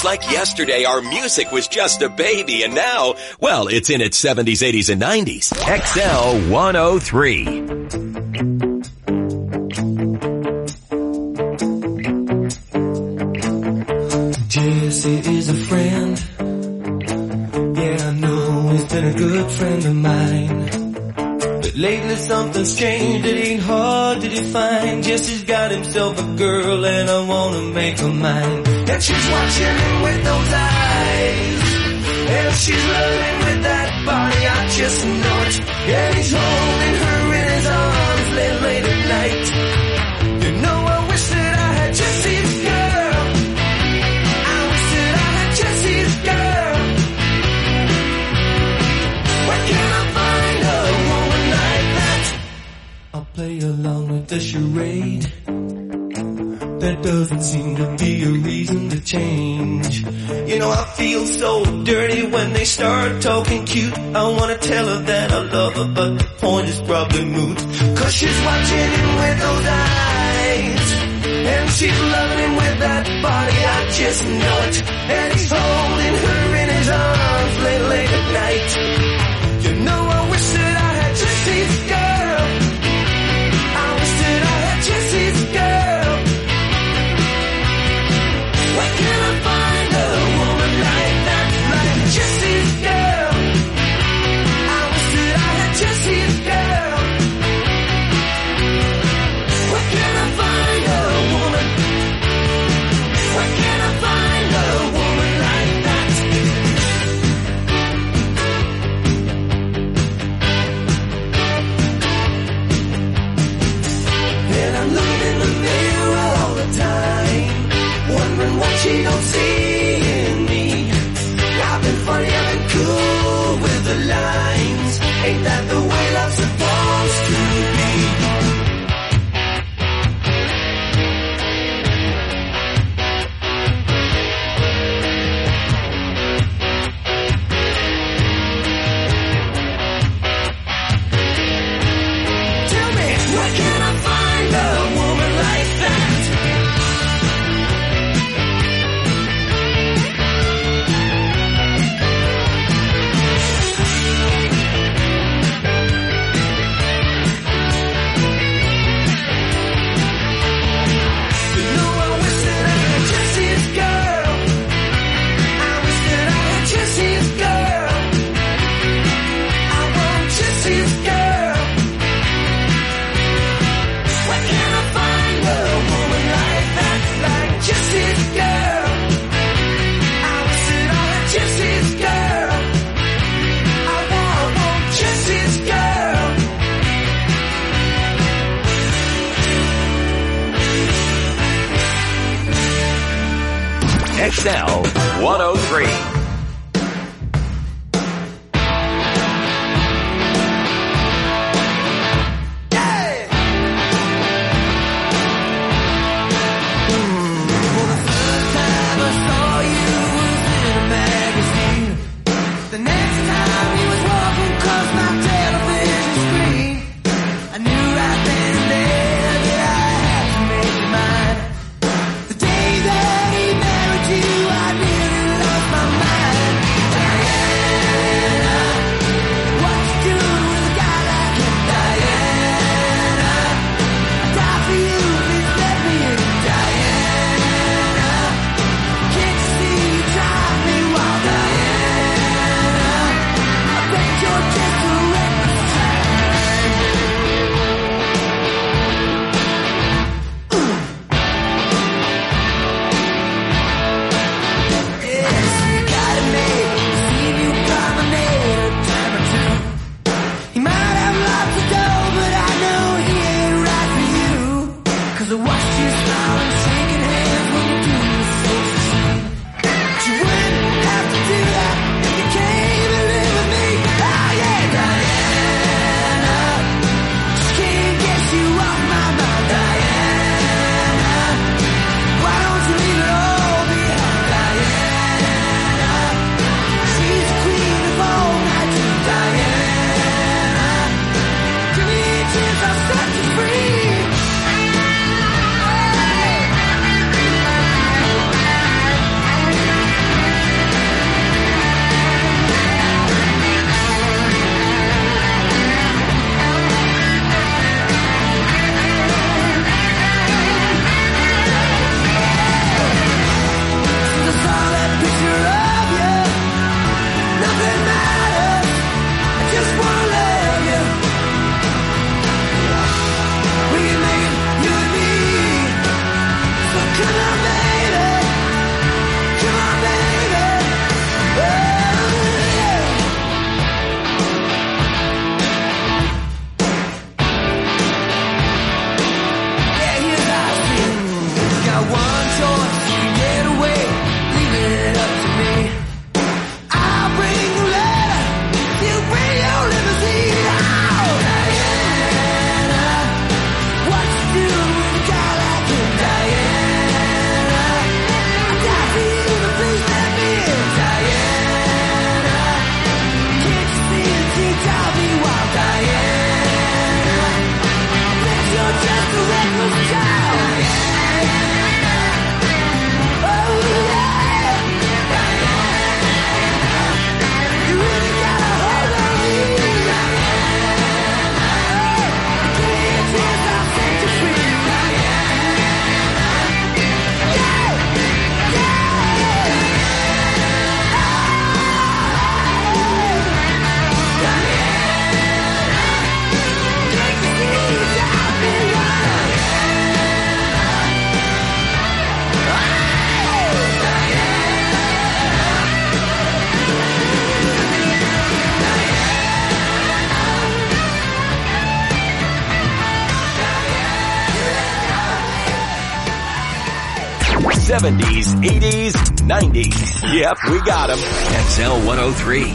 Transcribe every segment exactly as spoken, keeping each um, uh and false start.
Sounds like yesterday our music was just a baby, and now, well, it's in its seventies, eighties, and nineties. X L one oh three. Jesse is a friend. Yeah, I know he's been a good friend of mine. But lately something's changed, it ain't hard to define. Jesse's got himself a girl and I wanna make her mine. And she's watching him with those eyes, and she's loving with that body, I just know it. And he's holding her in his arms late, late at night. You know, I wish that I had Jesse's girl. I wish that I had Jesse's girl. Where can I find a woman like that? I'll play along with the charade. There doesn't seem to be a reason to change. You know, I feel so dirty when they start talking cute. I wanna tell her that I love her, but the point is probably moot. Cause she's watching him with those eyes, and she's loving him with that body, I just know it. And he's holding her in his arms late, late at night. You know, I wish that I had Jesse's girl. I wish that I had Jesse's girl. Where can I find a woman like that, like Jesse's girl? I wish that I had Jesse's girl. Where can I find a woman? Where can I find a woman like that? And I'm looking in the mirror all the time, wondering what she don't see in me. I've been funny, I've been cool with the lines. Ain't that the way love's supposed to be? Tell me, where can I find a woman like that? You know, I wish that I had Jesse's girl. I wish that I had Jesse's girl. I want Jesse's girl. Where can I find a woman like that, like Jesse's girl? I wish that I had Jesse's girl. I want, want Jesse's girl. X L one oh three. The next time he was walking across my television screen, I knew right then and there that I had to make it mine. The day that he married you, I nearly lost my mind. seventies, eighties, nineties. Yep, we got them. X L one oh three.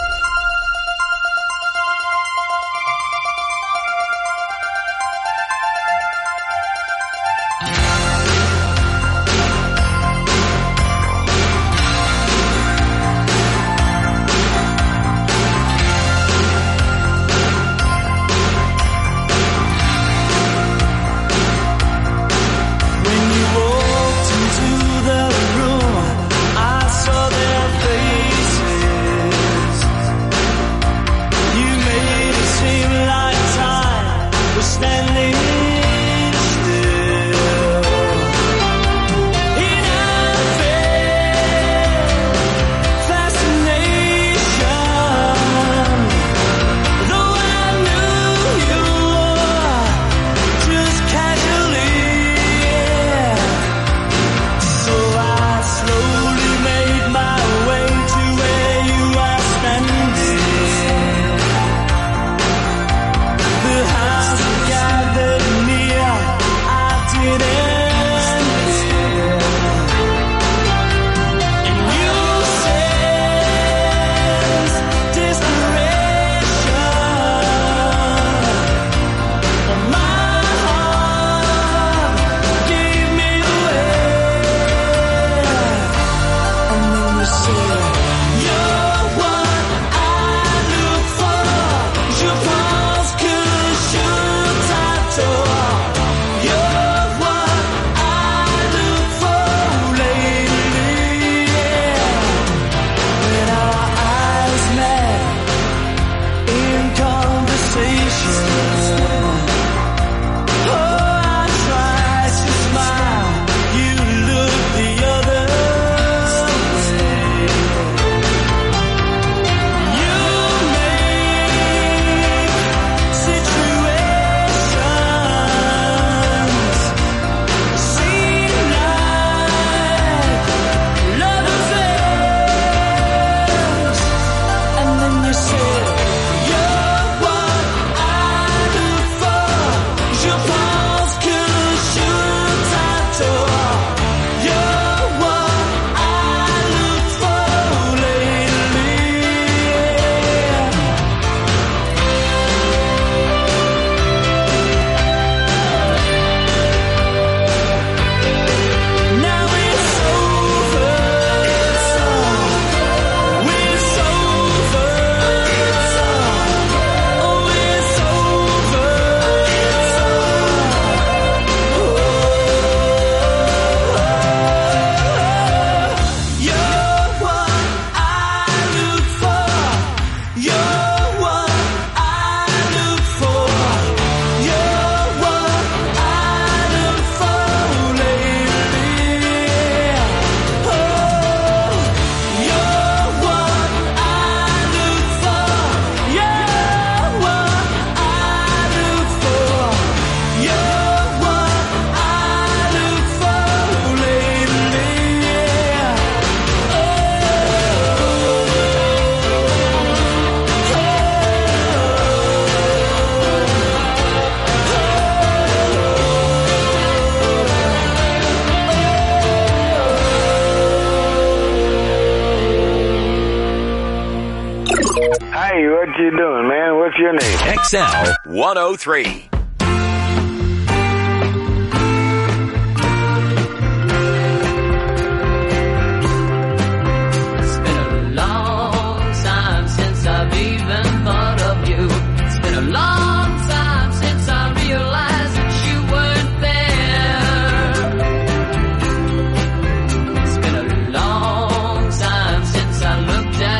Hey, what you doing, man? What's your name? X L one oh three.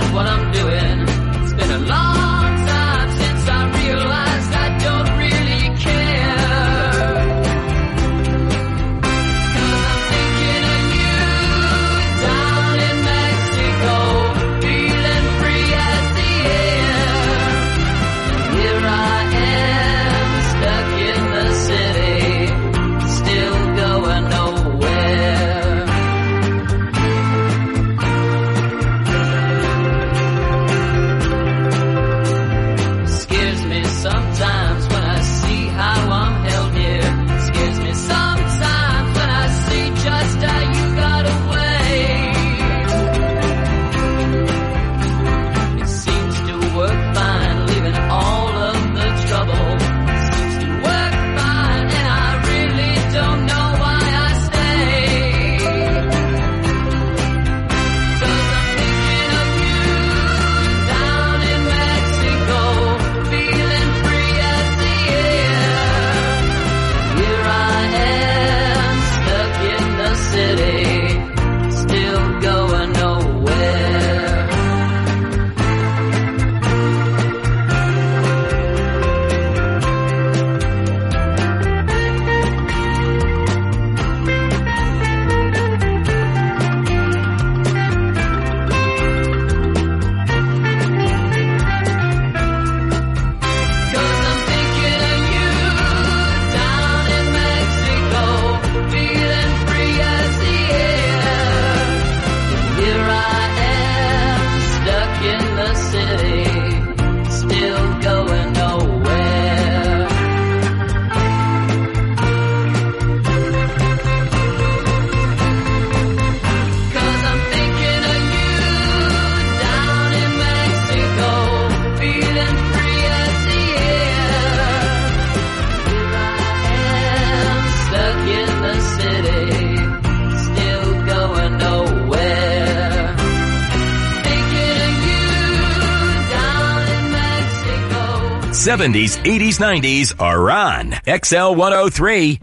Really seventies, eighties, nineties are on X L one oh three.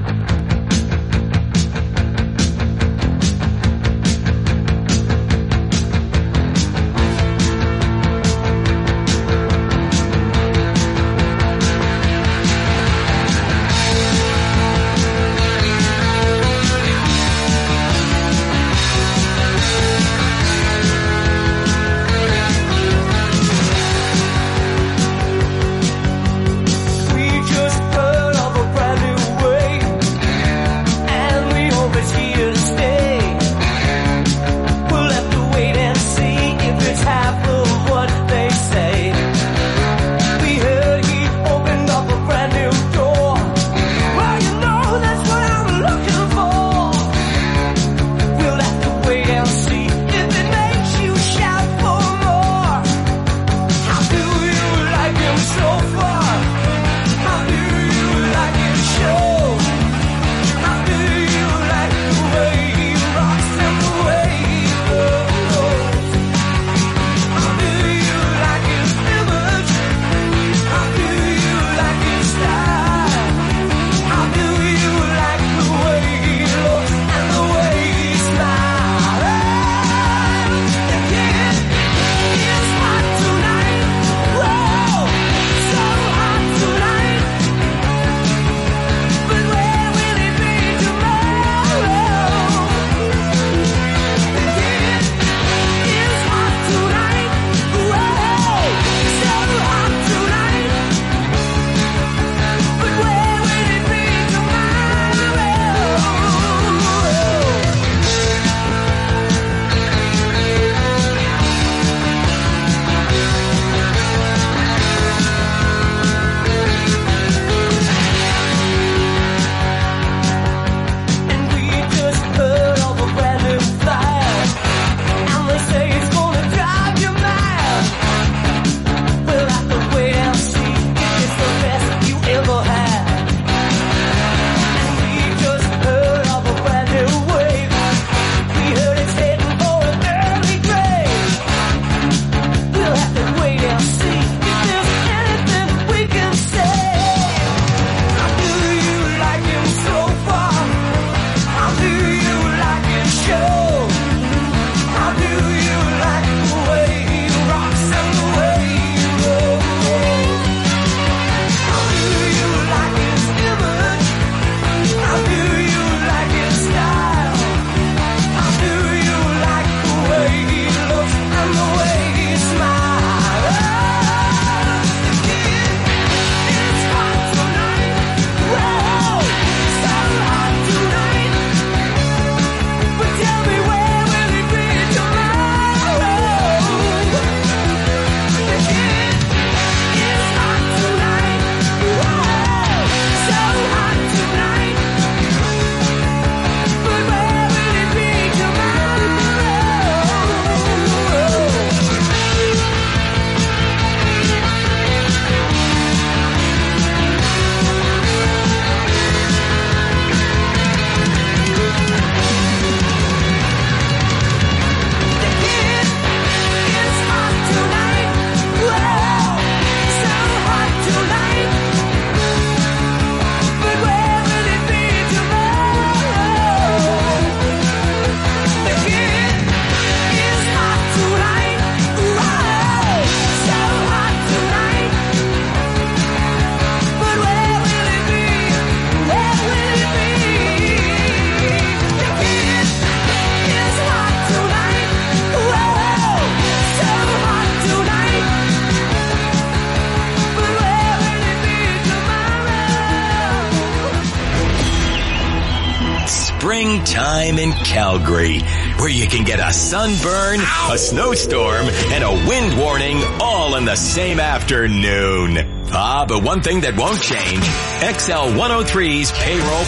Springtime in Calgary, where you can get a sunburn, a snowstorm, and a wind warning all in the same afternoon. Ah, but one thing that won't change, X L one oh three's payroll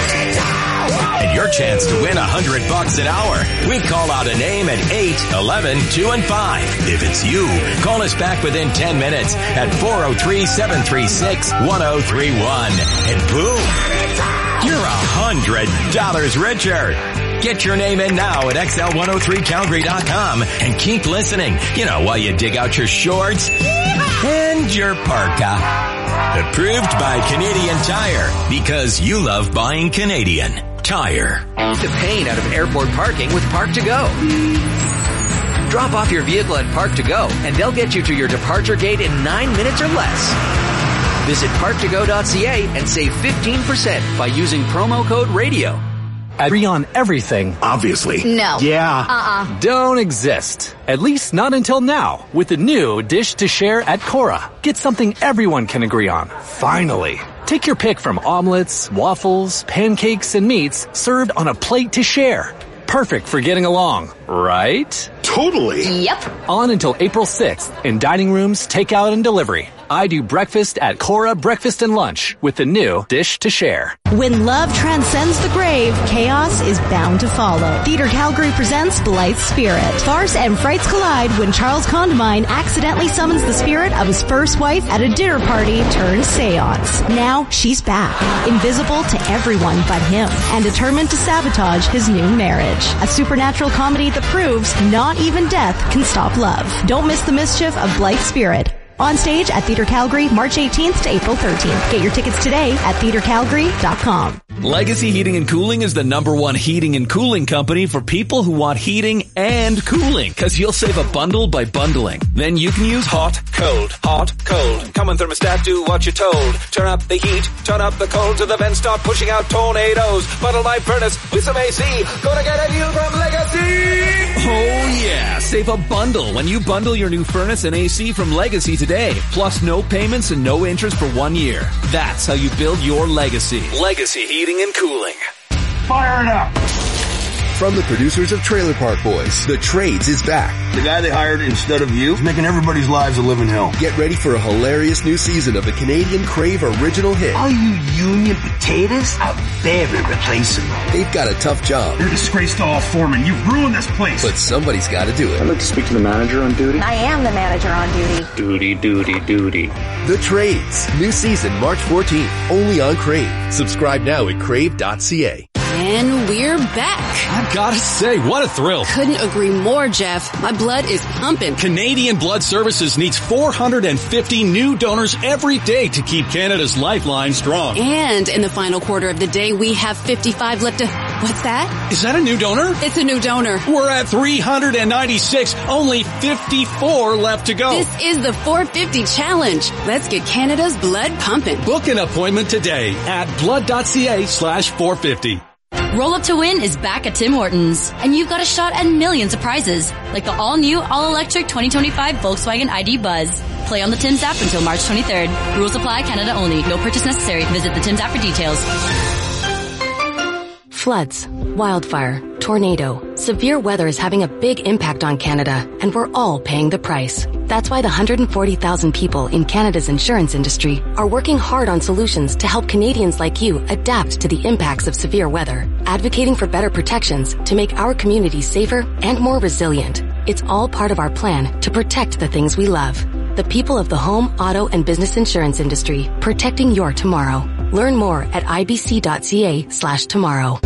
payout. And your chance to win a hundred bucks an hour. We call out a name at eight, eleven, two, and five. If it's you, call us back within ten minutes at four oh three, seven three six, one oh three one. And boom, you're a hundred dollars richer. Get your name in now at X L one oh three Calgary dot com and keep listening, you know, while you dig out your shorts and your parka. Approved by Canadian Tire, because you love buying Canadian Tire. Beat the pain out of airport parking with Park to Go. Drop off your vehicle at Park to Go, and they'll get you to your departure gate in nine minutes or less. Visit park to go dot c a and save fifteen percent by using promo code RADIO. Agree on everything. Obviously. No. Yeah. Uh-uh. Don't exist. At least not until now. With the new Dish to Share at Cora. Get something everyone can agree on. Finally. Take your pick from omelets, waffles, pancakes, and meats served on a plate to share. Perfect for getting along, right? Totally. Yep. On until April sixth in dining rooms, takeout, and delivery. I do breakfast at Cora Breakfast and Lunch with the new Dish to Share. When love transcends the grave, chaos is bound to follow. Theatre Calgary presents Blythe Spirit. Farce and frights collide when Charles Condamine accidentally summons the spirit of his first wife at a dinner party turned seance. Now she's back, invisible to everyone but him, and determined to sabotage his new marriage. A supernatural comedy that proves not even death can stop love. Don't miss the mischief of Blythe Spirit. On stage at Theatre Calgary, March eighteenth to April thirteenth. Get your tickets today at theatre calgary dot com. Legacy Heating and Cooling is the number one heating and cooling company for people who want heating and cooling, because you'll save a bundle by bundling. Then you can use hot, cold, hot, cold. Come on, thermostat, do what you're told. Turn up the heat, turn up the cold, to the vents start pushing out tornadoes. Bundle my furnace with some A C. Gonna get a deal from Legacy! Oh yeah, save a bundle when you bundle your new furnace and A C from Legacy today. Plus no payments and no interest for one year. That's how you build your legacy. Legacy Heating and Cooling. Fire it up. From the producers of Trailer Park Boys, The Trades is back. The guy they hired instead of you is making everybody's lives a living hell. Get ready for a hilarious new season of the Canadian Crave original hit. All you union potatoes are very replaceable. They've got a tough job. You're a disgrace to all foremen. You've ruined this place. But somebody's got to do it. I'd like to speak to the manager on duty. I am the manager on duty. Duty, duty, duty. The Trades. New season March fourteenth. Only on Crave. Subscribe now at crave dot c a. And we're back. I gotta say, what a thrill. Couldn't agree more, Jeff. My blood is pumping. Canadian Blood Services needs four hundred fifty new donors every day to keep Canada's lifeline strong. And in the final quarter of the day, we have fifty-five left to... What's that? Is that a new donor? It's a new donor. We're at three hundred ninety-six, only fifty-four left to go. This is the four fifty challenge. Let's get Canada's blood pumping. Book an appointment today at blood dot c a slash four fifty. Roll Up to Win is back at Tim Hortons, and you've got a shot at millions of prizes, like the all-new, all-electric twenty twenty-five Volkswagen I D Buzz. Play on the Tim's app until March twenty-third. Rules apply, Canada only. No purchase necessary. Visit the Tim's app for details. Floods, wildfire, tornado. Severe weather is having a big impact on Canada, and we're all paying the price. That's why the one hundred forty thousand people in Canada's insurance industry are working hard on solutions to help Canadians like you adapt to the impacts of severe weather, advocating for better protections to make our communities safer and more resilient. It's all part of our plan to protect the things we love. The people of the home, auto, and business insurance industry, protecting your tomorrow. Learn more at ibc dot c a slash tomorrow.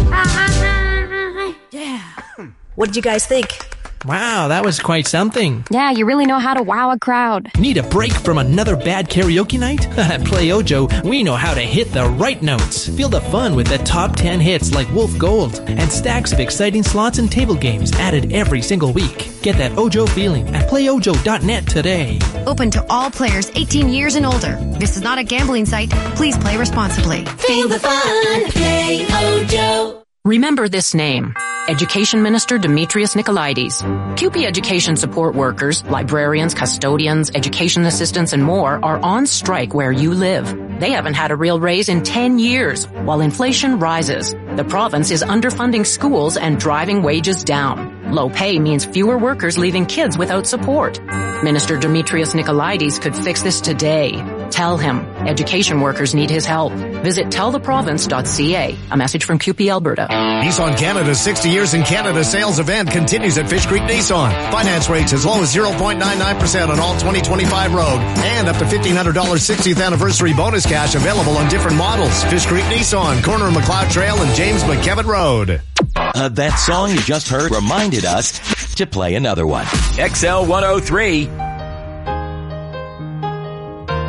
Yeah. What did you guys think? Wow, that was quite something. Yeah, you really know how to wow a crowd. Need a break from another bad karaoke night? At Play Ojo, we know how to hit the right notes. Feel the fun with the top ten hits like Wolf Gold and stacks of exciting slots and table games added every single week. Get that Ojo feeling at play ojo dot net today. Open to all players eighteen years and older. This is not a gambling site. Please play responsibly. Feel the fun. Play Ojo. Remember this name. Education Minister Demetrius Nicolaides. C U P E Education support workers, librarians, custodians, education assistants, and more are on strike where you live. They haven't had a real raise in ten years, while inflation rises. The province is underfunding schools and driving wages down. Low pay means fewer workers leaving kids without support. Minister Demetrius Nicolaides could fix this today. Tell him education workers need his help. Visit tell the province dot c a. A message from C U P E Alberta. Nissan Canada's sixty years in Canada sales event continues at Fish Creek Nissan. Finance rates as low as zero point nine nine percent on all twenty twenty-five Rogue. And up to fifteen hundred dollars sixtieth anniversary bonus cash available on different models. Fish Creek Nissan, corner of McLeod Trail and James McKevitt Road. Uh, that song you just heard reminded us to play another one. X L one oh three.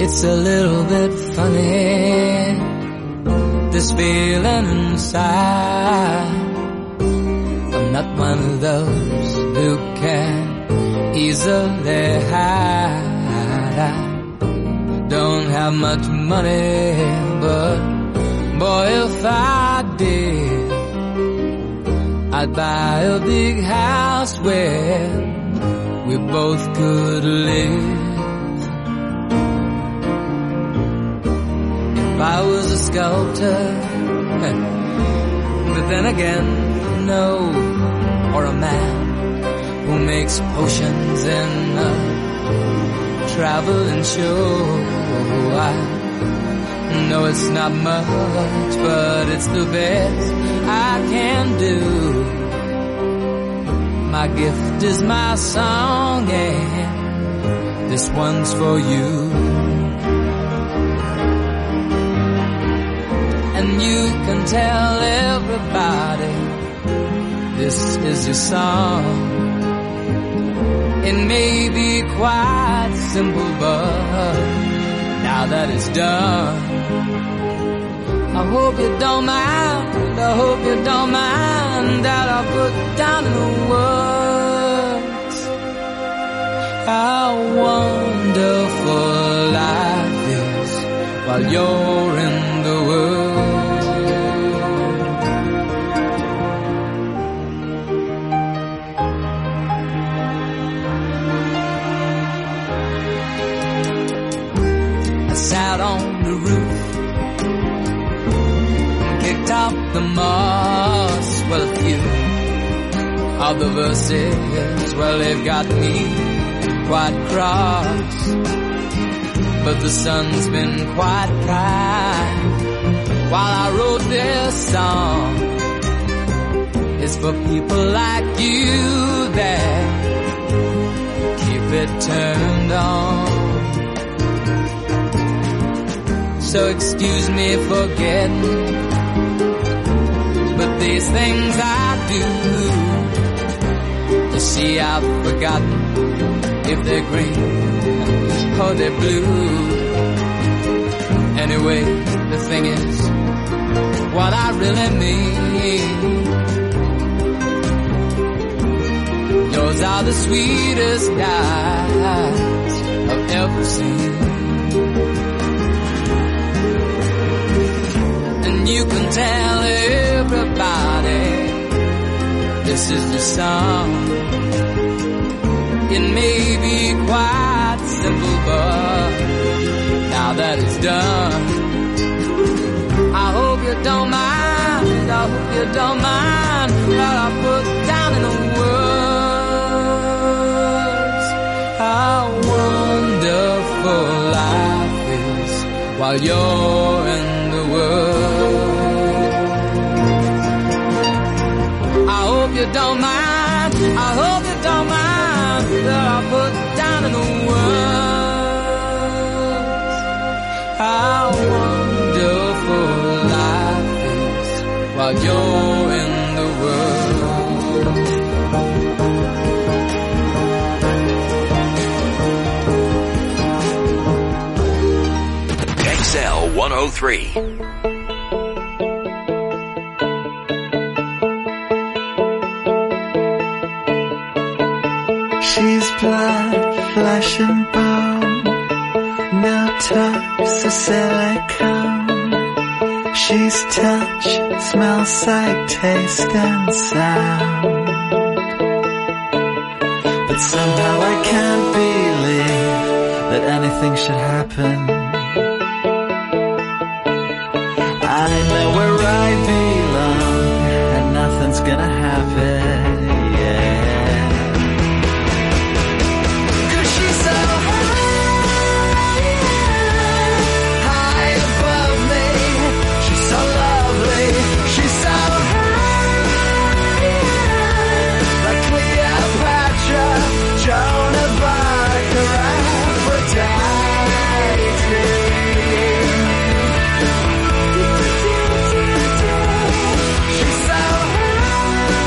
It's a little bit funny, this feeling inside. I'm not one of those who can easily hide. I don't have much money, but boy, if I did, I'd buy a big house where we both could live. If I was a sculptor, but then again, no, or a man who makes potions in a traveling show. I know it's not much, but it's the best I can do. My gift is my song, and this one's for you. And you can tell everybody this is your song. It may be quite simple, but now that it's done, I hope you don't mind, I hope you don't mind that I put down in the words how wonderful life is while you're in the world. I sat on the roof, kicked out the moss. Well, a few of the verses, well, they've got me quite cross. But the sun's been quite kind while I wrote this song. It's for people like you that keep it turned on. So excuse me for getting, but these things I do, you see I've forgotten if they're green or they're blue. Anyway, the thing is, what I really mean, yours are the sweetest eyes I've ever seen. And you can tell everybody this is the song. It may be quite simple, but now that it's done, I hope you don't mind, I hope you don't mind that I put down in the words how wonderful life is while you're in the world. I hope you don't mind, I hope you don't mind that I put down in the words how wonderful life is while you're in the world. X L one oh three. She's blood, flesh and bone, no toes or silicone. She's touch, smell, sight, taste and sound. But somehow I can't believe that anything should happen. I know where I belong and nothing's gonna happen, yeah. Joan of Arc or Aphrodite. She's so high,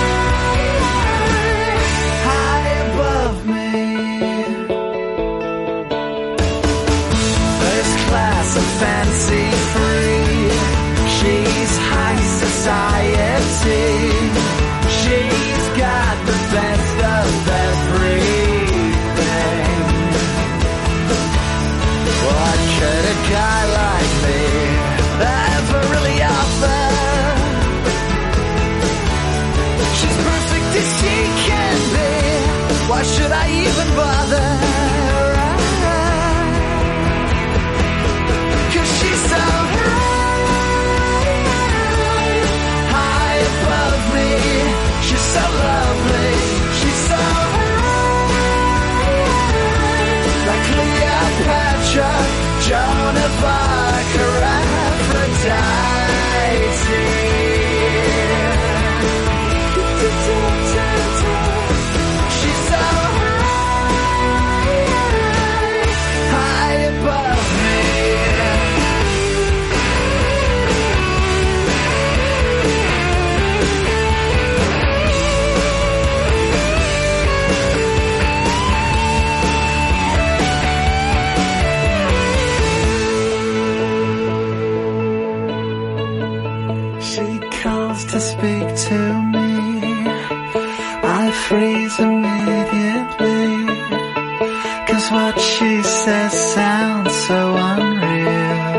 'cause what she says sounds so unreal.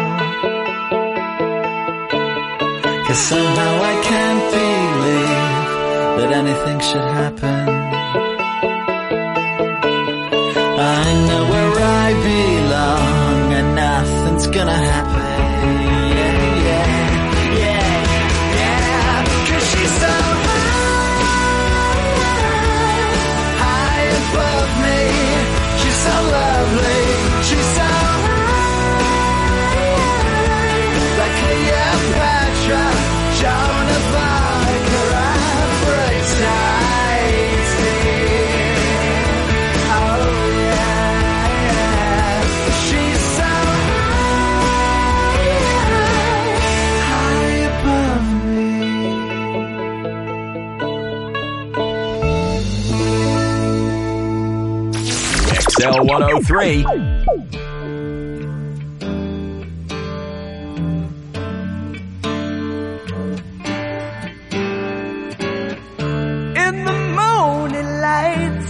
'Cause somehow I can't believe that anything should happen. I know where I belong and nothing's gonna happen. Yeah, yeah, yeah, yeah. 'Cause she's so high, high above me. She's so lovely. She's so high, like Cleopatra, Joan of Arc, or Aphrodite. Oh yeah, she's so high, high above me. X L one oh three. In the morning lights,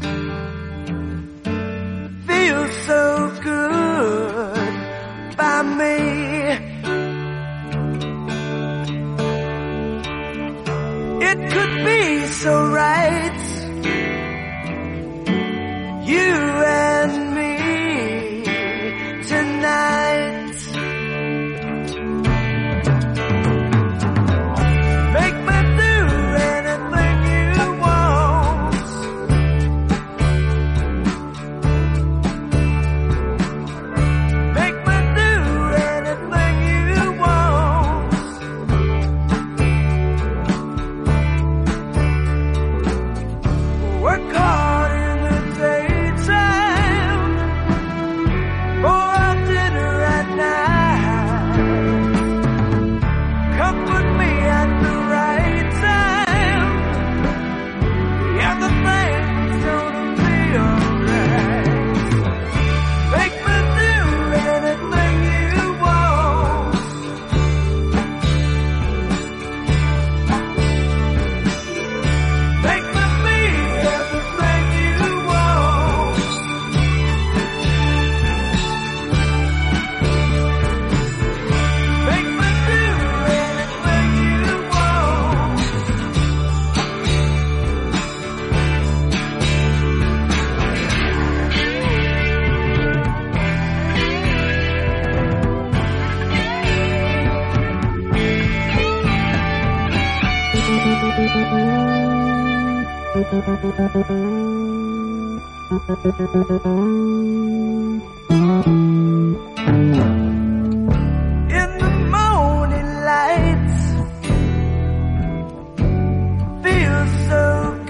feels so good by me. It could be so right, you and me tonight. Make me do anything you want. Make me do anything you want. Work hard in the daytime, go out dinner at night. Comfort me at the right time. Everything's gonna be alright. Make me do anything you want. Make me be everything you want. Make me do anything you want. In the morning lights, feels so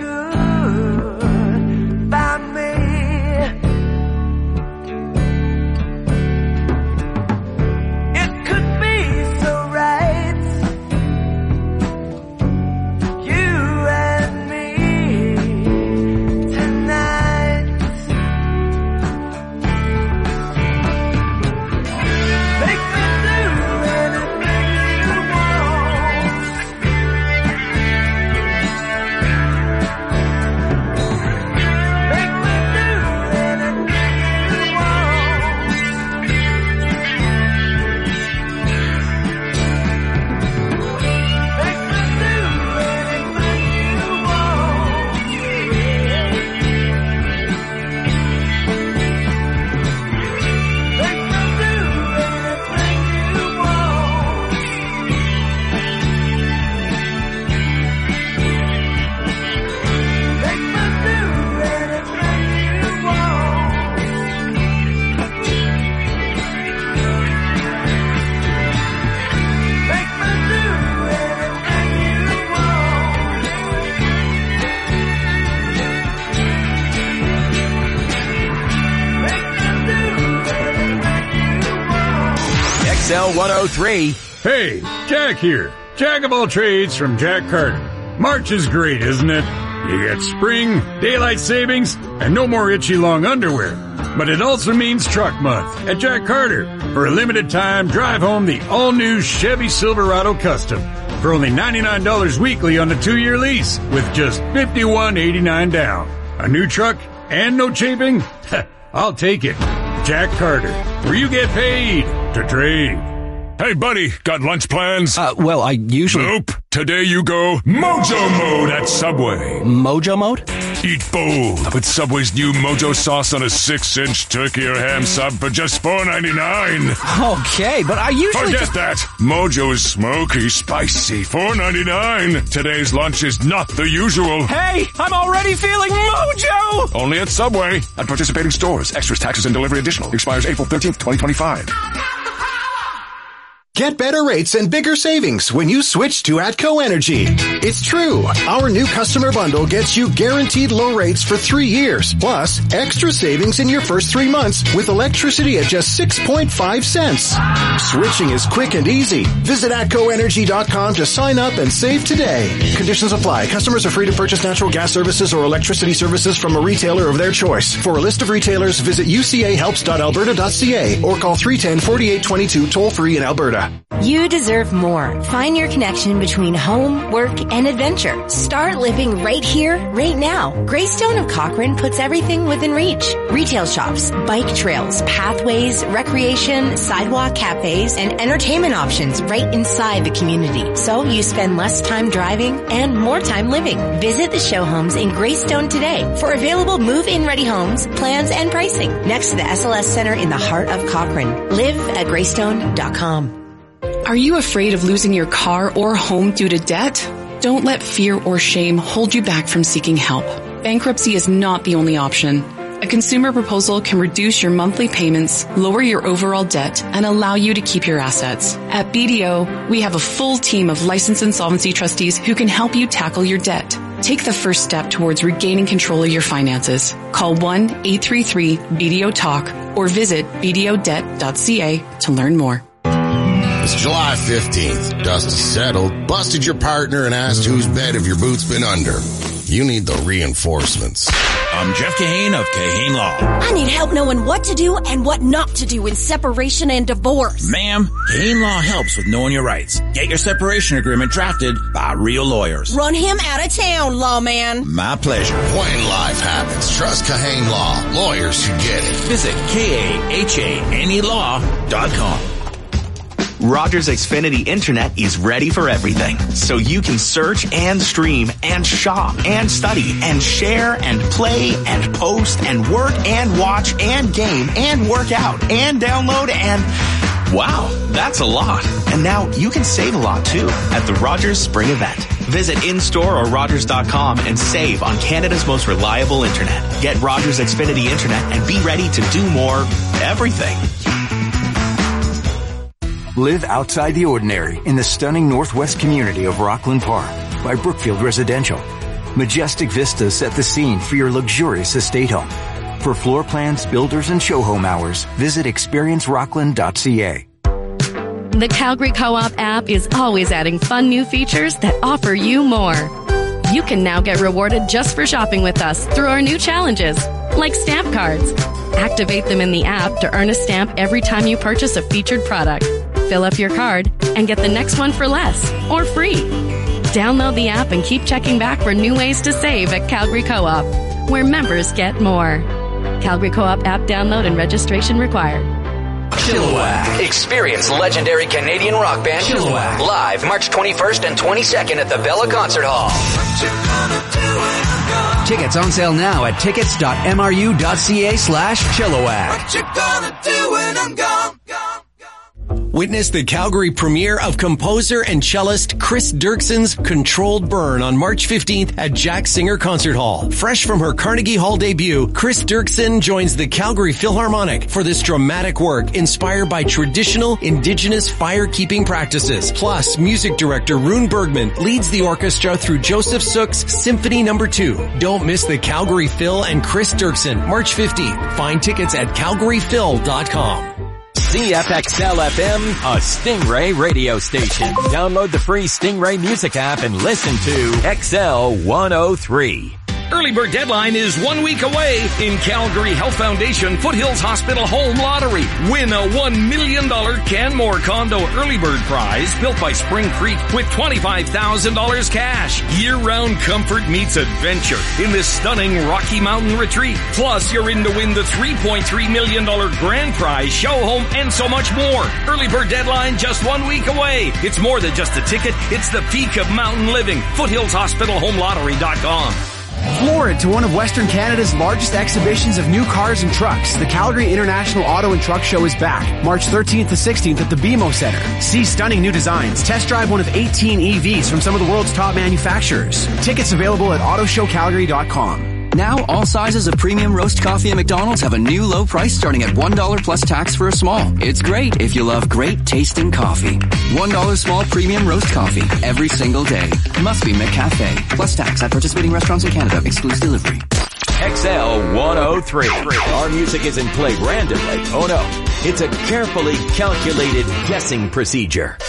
good by me. It could be so right, you and me tonight. Make me do anything you want. Make me do anything you want. Make me do anything you want. Make me do anything you want. Make me do anything you want. Make me do anything you want. Make me do anything you want. X L one oh three. Hey, Jack here. Jack of all trades from Jack Carter. March is great, isn't it? You get spring, daylight savings, and no more itchy long underwear. But it also means truck month at Jack Carter. For a limited time, drive home the all-new Chevy Silverado Custom for only ninety-nine dollars weekly on a two-year lease with just fifty-one eighty-nine down. A new truck and no chafing? I'll take it. Jack Carter, where you get paid to trade. Hey, buddy, got lunch plans? Uh, well, I usually... Nope. Today you go Mojo Mode at Subway. Mojo Mode? Eat bold with Subway's new Mojo sauce on a six-inch turkey or ham sub for just four ninety-nine. Okay, but I usually... Forget just... that. Mojo is smoky, spicy, four ninety-nine. Today's lunch is not the usual. Hey, I'm already feeling Mojo! Only at Subway. At participating stores. Extras, taxes, and delivery additional. Expires April thirteenth, twenty twenty-five. Get better rates and bigger savings when you switch to Atco Energy. It's true. Our new customer bundle gets you guaranteed low rates for three years, plus extra savings in your first three months with electricity at just six point five cents. Switching is quick and easy. Visit atco energy dot com to sign up and save today. Conditions apply. Customers are free to purchase natural gas services or electricity services from a retailer of their choice. For a list of retailers, visit u c a helps dot alberta dot c a or call three one zero, four eight two two toll free in Alberta. You deserve more. Find your connection between home, work, and adventure. Start living right here, right now. Greystone of Cochrane puts everything within reach. Retail shops, bike trails, pathways, recreation, sidewalk cafes, and entertainment options right inside the community. So you spend less time driving and more time living. Visit the show homes in Greystone today for available move-in ready homes, plans, and pricing. Next to the S L S Center in the heart of Cochrane. Live at greystone dot com. Are you afraid of losing your car or home due to debt? Don't let fear or shame hold you back from seeking help. Bankruptcy is not the only option. A consumer proposal can reduce your monthly payments, lower your overall debt, and allow you to keep your assets. At B D O, we have a full team of licensed insolvency trustees who can help you tackle your debt. Take the first step towards regaining control of your finances. Call one eight three three B D O talk or visit b d o debt dot c a to learn more. It's July fifteenth. Dust is settled, busted your partner, and asked whose bed have your boots been under. You need the reinforcements. I'm Jeff Kahane of Kahane Law. I need help knowing what to do and what not to do in separation and divorce. Ma'am, Kahane Law helps with knowing your rights. Get your separation agreement drafted by real lawyers. Run him out of town, lawman. My pleasure. When life happens, trust Kahane Law. Lawyers who get it. Visit K A H A N E law dot com. Rogers Xfinity Internet is ready for everything, so you can search and stream and shop and study and share and play and post and work and watch and game and work out and download and... Wow, that's a lot. And now you can save a lot, too, at the Rogers Spring Event. Visit in-store or rogers dot com and save on Canada's most reliable Internet. Get Rogers Xfinity Internet and be ready to do more everything. Live outside the ordinary in the stunning northwest community of Rockland Park by Brookfield Residential. Majestic vistas set the scene for your luxurious estate home. For floor plans, builders, and show home hours, visit experience rockland dot c a. The Calgary Co-op app is always adding fun new features that offer you more. You can now get rewarded just for shopping with us through our new challenges, like stamp cards. Activate them in the app to earn a stamp every time you purchase a featured product. Fill up your card and get the next one for less or free. Download the app and keep checking back for new ways to save at Calgary Co-op, where members get more. Calgary Co-op app download and registration required. Chilliwack. Experience legendary Canadian rock band Chilliwack live March twenty-first and twenty-second at the Bella Concert Hall. Tickets on sale now at tickets dot m r u dot c a slash Chilliwack. What you gonna do when I'm gone? Witness the Calgary premiere of composer and cellist Chris Dirkson's Controlled Burn on March fifteenth at Jack Singer Concert Hall. Fresh from her Carnegie Hall debut, Chris Dirkson joins the Calgary Philharmonic for this dramatic work inspired by traditional Indigenous fire-keeping practices. Plus, music director Rune Bergman leads the orchestra through Joseph Sook's Symphony Number two. Don't miss the Calgary Phil and Chris Dirkson, March fifteenth. Find tickets at calgary phil dot com. C F X L F M, a Stingray radio station. Download the free Stingray music app and listen to X L one oh three. Early bird deadline is one week away. In Calgary Health Foundation Foothills Hospital Home Lottery. Win a one million dollars Canmore Condo Early Bird Prize built by Spring Creek with twenty-five thousand dollars cash. Year-round comfort meets adventure in this stunning Rocky Mountain retreat. Plus, you're in to win the three point three million dollars grand prize, show home, and so much more. Early bird deadline just one week away. It's more than just a ticket. It's the peak of mountain living. Foothills Hospital Home Lottery dot com. Floor it to one of Western Canada's largest exhibitions of new cars and trucks. The Calgary International Auto and Truck Show is back, March thirteenth to sixteenth at the B M O Center. See stunning new designs. Test drive one of eighteen E Vs from some of the world's top manufacturers. Tickets available at auto show calgary dot com. Now, all sizes of premium roast coffee at McDonald's have a new low price starting at one dollar plus tax for a small. It's great if you love great tasting coffee. one dollar small premium roast coffee every single day. Must be McCafe. Plus tax at participating restaurants in Canada. Excludes delivery. X L one oh three. Our music isn't played randomly. Oh no. It's a carefully calculated guessing procedure.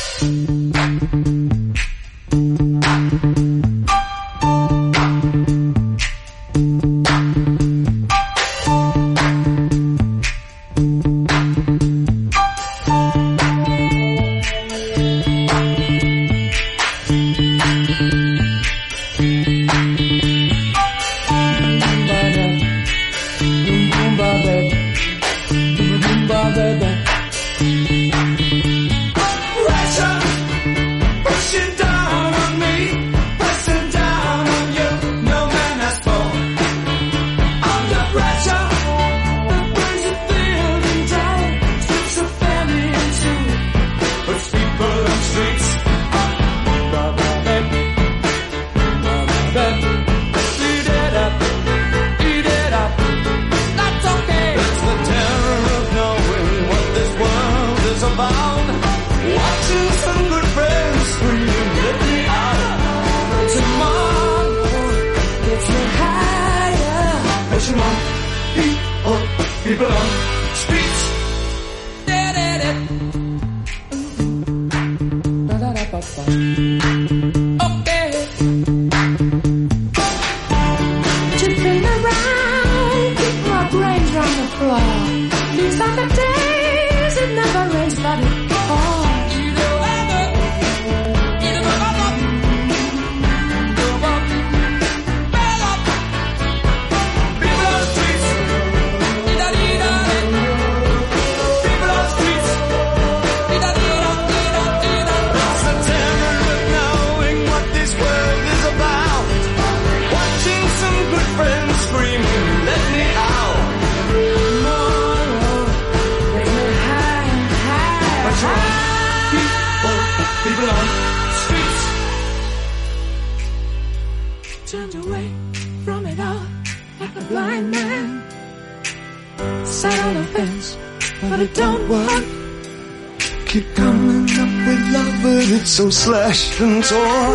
So slashed and torn.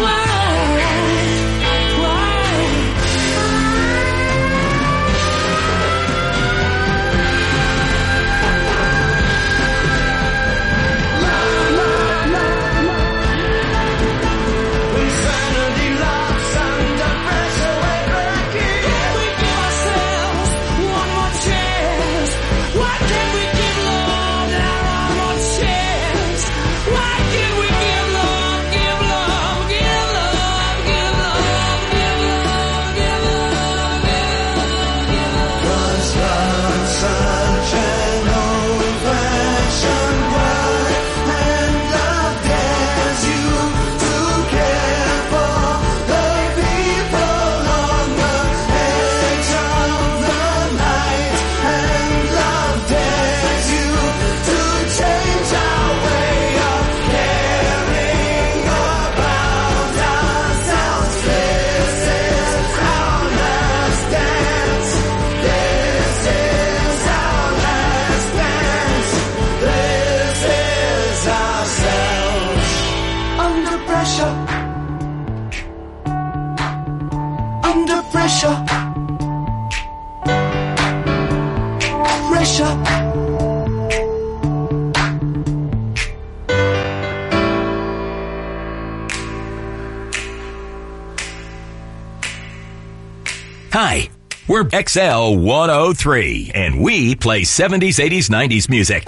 We're X L one oh three, and we play seventies, eighties, nineties music.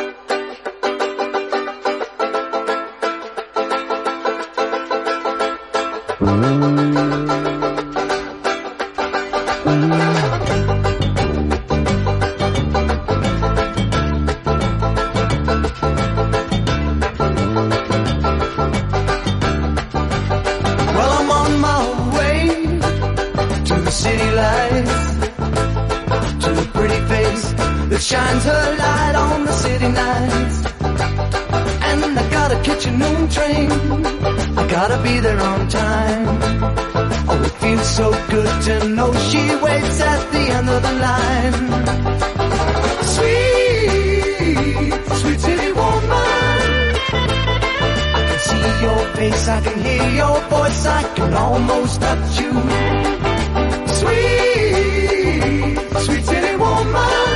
Shines her light on the city nights. And I gotta catch a noon train. I gotta be there on time. Oh, it feels so good to know she waits at the end of the line. Sweet, sweet city woman. I can see your face, I can hear your voice, I can almost touch you. Sweet, sweet city woman.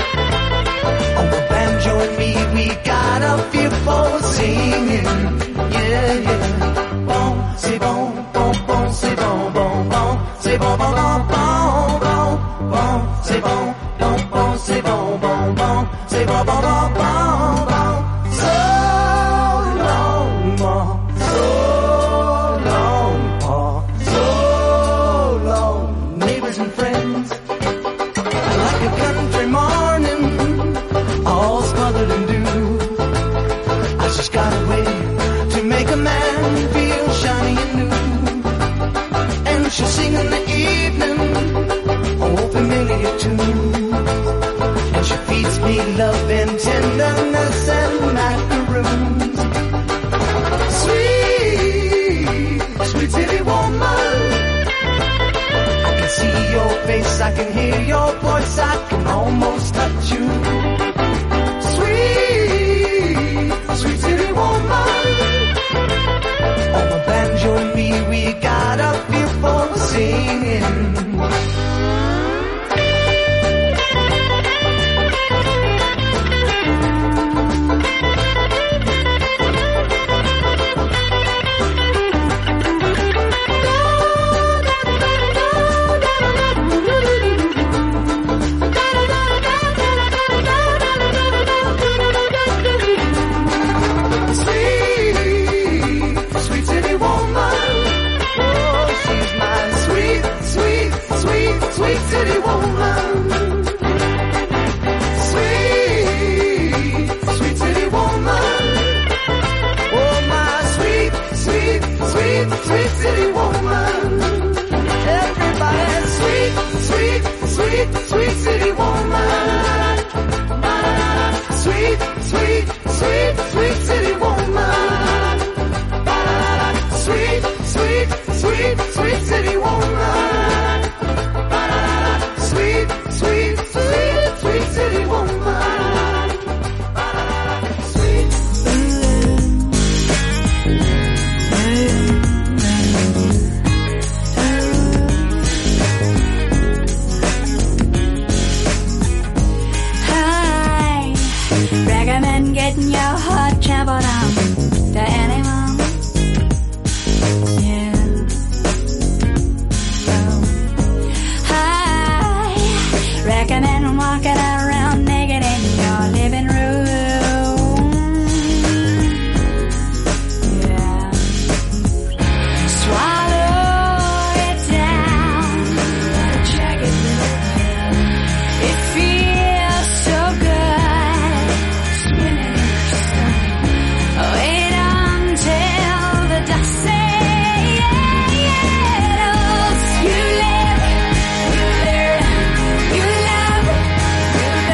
Banjo and me, we got a feel for singing. Yeah, yeah. Bon, c'est bon, bon, bon, c'est bon, bon, bon. C'est bon, bon, bon, bon, bon, bon. C'est bon, bon, bon, c'est bon, bon, bon. C'est bon, bon, bon, bon, bon. So long, more. So long, more. So long, neighbors and friends. Like a country morning, all smothered in dew. I just got a way to make a man feel shiny and new. And she'll sing in the evening, oh, familiar tunes. And she feeds me love and tenderness and macaroons. Sweet, sweet city woman. I can see your face, I can hear your voice, I can almost touch you. Sweet city woman. On the banjo and me, we got a feel for singing. Sweet city woman. Sweet, sweet city woman. Oh, my sweet, sweet, sweet, sweet city woman. Everybody, sweet, sweet, sweet, sweet city woman. Sweet, sweet, sweet, sweet city woman. Sweet, sweet, sweet, sweet city woman. Sweet, sweet, sweet, sweet city woman. Sweet. Hi, recommend getting your heart trampled on to anyone. Yeah. Recommend walking around naked in your living room. Yeah. Swallow it down. Check it out. It feels so good. Swimming in your stomach. Wait until the dust settles. You live, you learn, you love.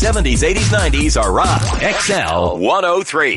seventies, eighties, nineties are on X L one oh three.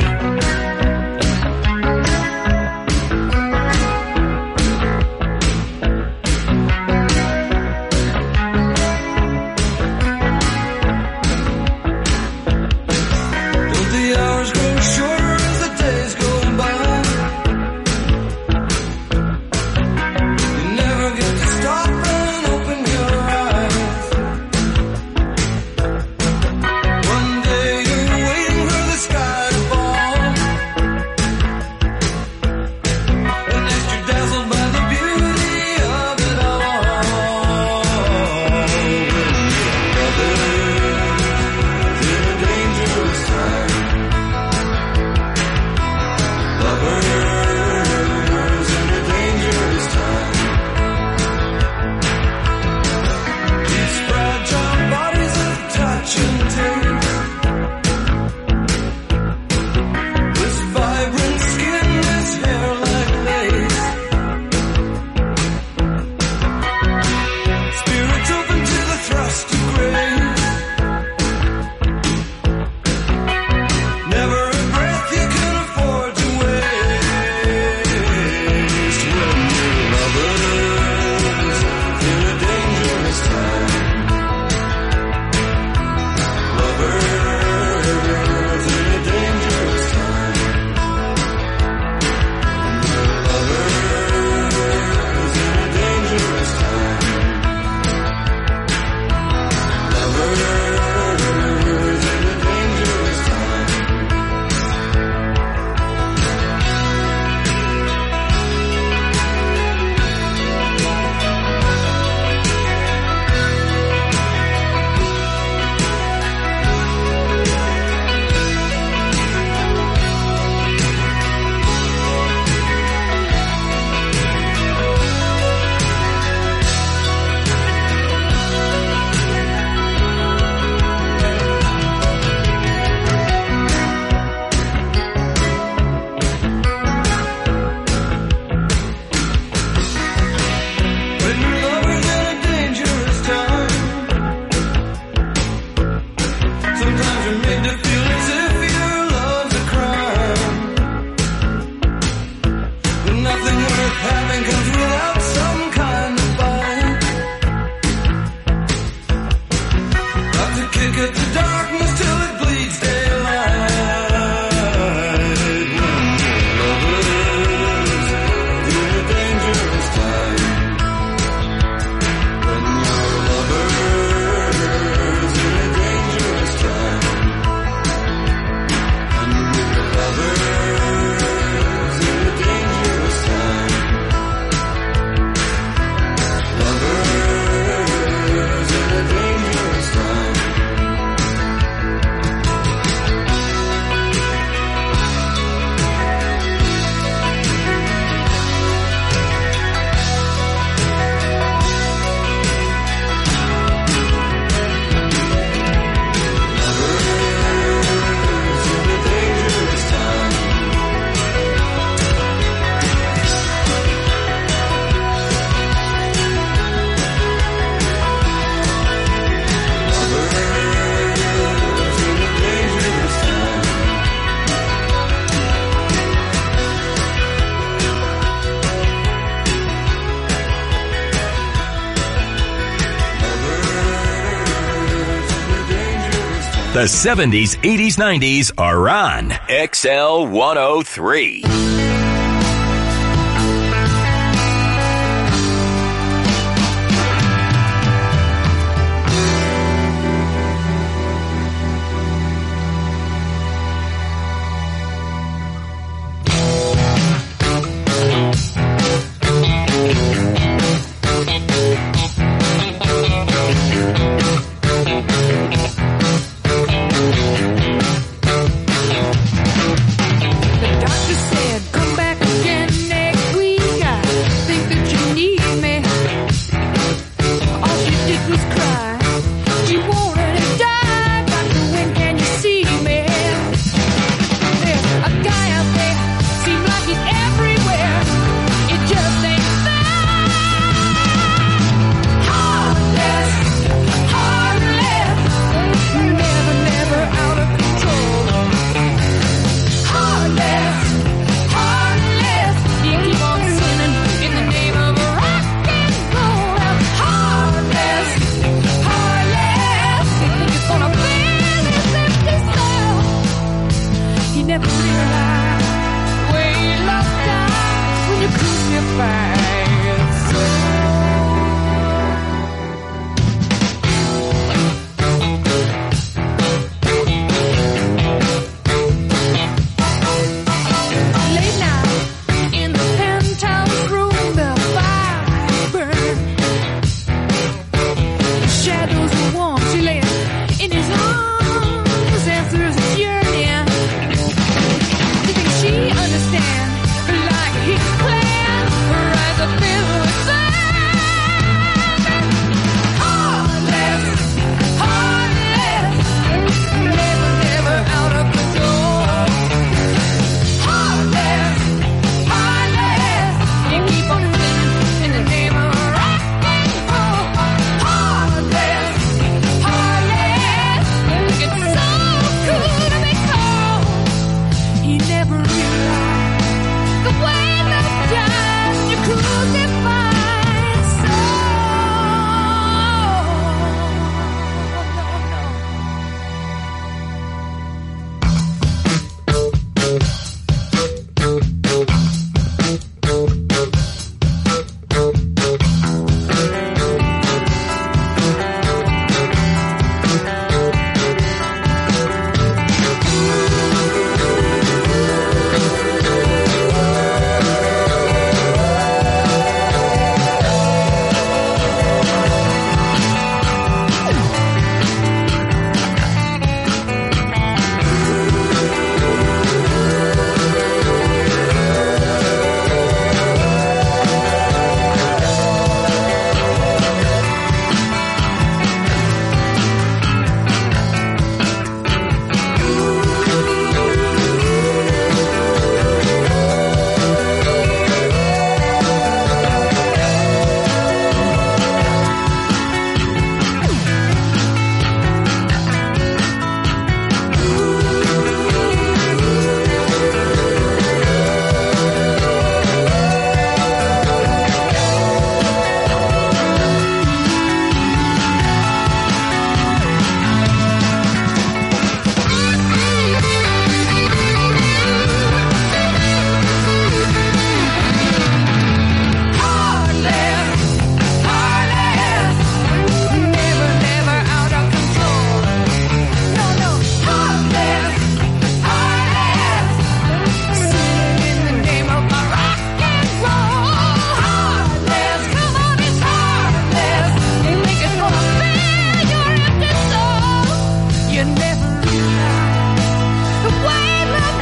The seventies, eighties, nineties are on X L one oh three.